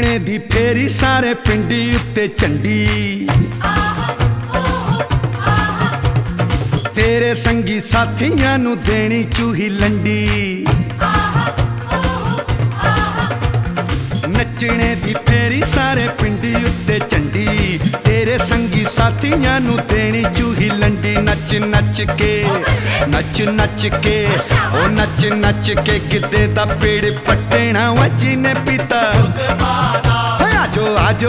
ਨੱਚਣੇ ਦੀ ਫੇਰੀ ਸਾਰੇ ਪਿੰਡੀ ਉੱਤੇ ਝੰਡੀ ਤੇਰੇ ਸੰਗੀ ਸਾਥੀਆਂ ਨੂੰ ਦੇਣੀ ਚੂਹੀ ਲੰਡੀ ਨੱਚਣੇ ਦੀ ਫੇਰੀ ਸਾਰੇ ਪਿੰਡੀ ਉੱਤੇ ਝੰਡੀ ਤੇਰੇ ਸੰਗੀ ਸਾਥੀਆਂ ਨੂੰ ਦੇਣੀ ਚੂਹੀ ਲੰਡੀ ਨੱਚ ਨੱਚ ਕੇ ਨੱਚ ਨੱਚ ਕੇ ਉਹ ਨੱਚ ਨੱਚ ਕੇ ਗਿੱਧੇ ਦਾ ਪੇੜ ਪੱਟਣਾ ਵਾ ਜਿਹਨੇ ਪੀਤਾ ਆਜੋ ਆਜੋ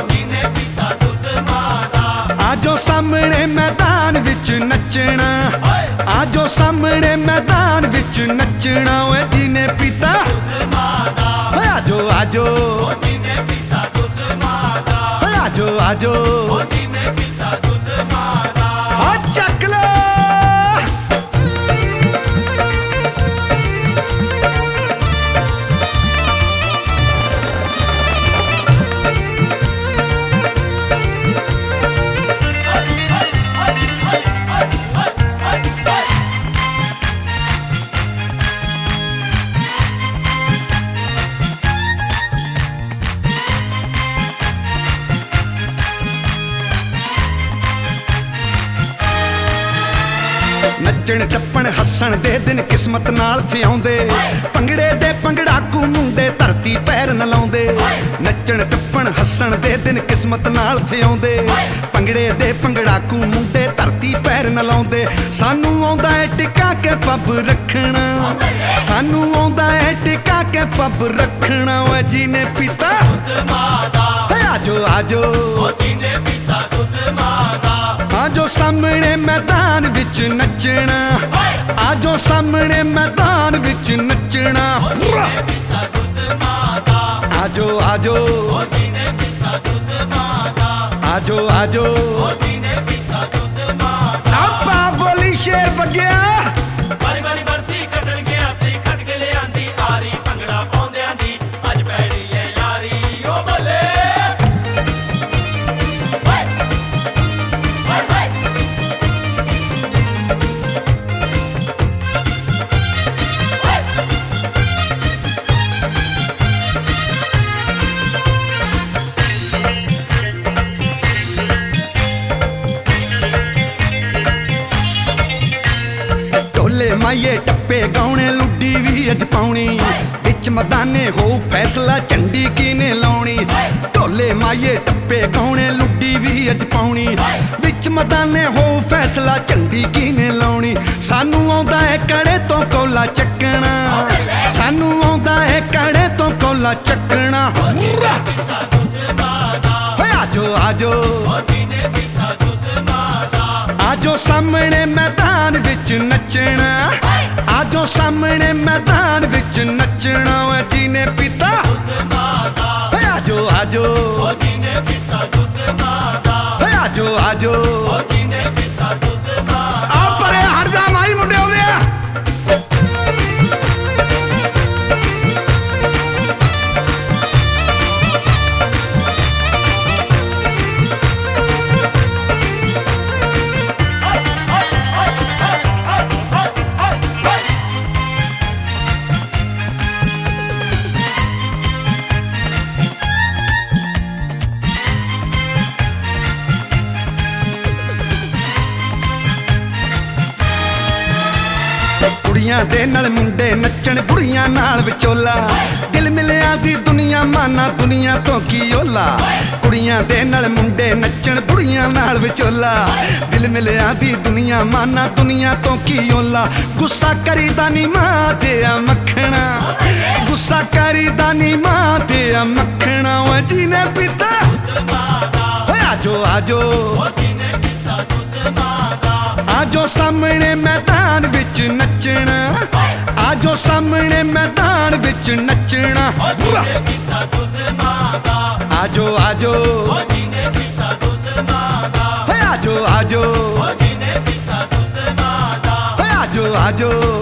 ਆਜੋ ਸਾਹਮਣੇ ਮੈਦਾਨ ਵਿੱਚ ਨੱਚਣਾ ਆਜੋ ਸਾਹਮਣੇ ਮੈਦਾਨ ਵਿੱਚ ਨੱਚਣਾ ਓਏ ਜਿਹਨੇ ਪੀਤਾ ਆਜੋ ਆਜੋ ਆਜੋ ਆਜੋ ਆ ਚੱਕ ਲੋ ਨੱਚਣ ਟੱਪਣ ਹੱਸਣ ਦੇ ਦਿਨ ਕਿਸਮਤ ਨਾਲ ਥਿਆਉਂਦੇ ਭੰਗੜੇ ਦੇ ਭੰਗੜਾਕੂ ਮੁੰਡੇ ਧਰਤੀ ਪੈਰ ਨ ਲਾਉਂਦੇ ਨੱਚਣ ਟੱਪਣ ਹੱਸਣ ਦੇ ਦਿਨ ਕਿਸਮਤ ਨਾਲ ਥਿਆਉਂਦੇ ਭੰਗੜੇ ਦੇ ਭੰਗੜਾਕੂ ਮੁੰਡੇ ਧਰਤੀ ਪੈਰ ਨ ਲਾਉਂਦੇ ਸਾਨੂੰ ਆਉਂਦਾ ਏ ਟਿਕਾ ਕੇ ਪੱਬ ਰੱਖਣਾ ਸਾਨੂੰ ਆਉਂਦਾ ਏ ਟਿਕਾ ਕੇ ਪੱਬ ਰੱਖਣਾ ਓਏ ਜਿਹਨੇ ਪੀਤਾ ਆਜੋ ਆਜੋ ਆਜੋ ਸਾਹਮਣੇ ਮੈਦਾਨ ਵਿੱਚ ਨੱਚਣਾ ਆਜੋ ਸਾਹਮਣੇ ਮੈਦਾਨ ਵਿੱਚ ਨੱਚਣਾ ਆਜੋ ਆਜੋ ਆਜੋ ਆਜੋ ਆਪਾ ਬੋਲੀ ਸ਼ੇਰ ਬਗਿਆ ਬਾਰੀ ਬਾਰੀ ਬਰਸੀ ਕੱਟਣ ਗਿਆ ਸੀ ਖੱਟ ਕੇ ਲਿਆਂਦੀ ਆਰੀ ਭੰਗੜਾ ਪਾਉਂਦਿਆਂ ਦੀ ਅੱਜ ਪੈੜੀ ਏ ਯਾਰੀ ਓ ਬੱਲੇ ਢੋਲੇ ਮਾਈਏ ਟੱਪੇ ਗਾਉਣੇ ਲੁੱਡੀ ਵੀ ਅੱਜ ਪਾਉਣੀ ਵਿੱਚ ਮਦਾਨੇ ਹੋਊ ਫੈਸਲਾ ਝੰਡੀ ਕਿਨੇ ਲਾਉਣੀ ਢੋਲੇ ਮਾਈਏ ਟੱਪੇ ਗਾਉਣੇ ਲੁੱਡੀ ਵੀ ਅੱਜ ਪਾਉਣੀ ਵਿੱਚ ਮਦਾਨੇ ਹੋਊ ਫੈਸਲਾ ਝੰਡੀ ਕਿਨੇ ਲਾਉਣੀ ਸਾਨੂੰ ਆਉਂਦਾ ਏ ਕੜੇ ਤੋਂ ਕੋਲਾ ਚੱਕਣਾ ਸਾਨੂੰ ਆਉਂਦਾ ਏ ਕੜੇ ਤੋਂ ਕੋਲਾ ਚੱਕਣਾ ਆਜੋ ਆਜੋ ਆਜੋ ਸਾਹਮਣੇ ਮੈਦਾਨ ਵਿੱਚ ਨੱਚਣਾ ਆਜੋ ਸਾਹਮਣੇ ਮੈਦਾਨ ਵਿੱਚ ਨੱਚਣਾ ਓਏ ਜਿਹਨੇ ਪੀਤਾ ਆਜੋ ਆਜੋ ਆਜੋ ਆਜੋ ਆ ਪਰੇ ਹਟ ਜਾ ਮਾਈ ਮੁੰਡੇ ਆਉਂਦੇ ਆ ਕੁੜੀਆਂ ਦੇ ਨਾਲ ਮੁੰਡੇ ਨੱਚਣ ਬੁੜੀਆਂ ਨਾਲ ਵਿਚੋਲਾ ਦਿਲ ਮਿਲਿਆ ਦੀ ਦੁਨੀਆ ਮਾਨਾ ਦੁਨੀਆ ਤੋਂ ਕੀ ਓਲਾ ਕੁੜੀਆਂ ਦੇ ਨਾਲ ਮੁੰਡੇ ਨੱਚਣ ਬੁੜੀਆਂ ਨਾਲ ਵਿਚੋਲਾ ਦਿਲ ਮਿਲਿਆ ਦੀ ਦੁਨੀਆ ਮਾਨਾ ਦੁਨੀਆ ਤੋਂ ਕੀ ਓਲਾ ਗੁੱਸਾ ਕਰੀਦਾ ਨੀ ਮਾਂ ਤੇ ਆ ਮੱਖਣਾ ਗੁੱਸਾ ਕਰੀਦਾ ਨੀ ਮਾਂ ਤੇ ਆ ਮੱਖਣਾ ਓਏ ਜਿਹਨੇ ਪੀਤਾ ਆਜੋ ਆਜੋ ਆਜੋ ਸਾਹਮਣੇ ਮੈਦਾਨ ਵਿੱਚ ਨੱਚਣਾ ਆਜੋ ਸਾਹਮਣੇ ਮੈਦਾਨ ਵਿੱਚ ਨੱਚਣਾ ਆਜੋ ਆਜੋ ਆਜੋ ਆਜੋ ਆਜੋ ਆਜੋ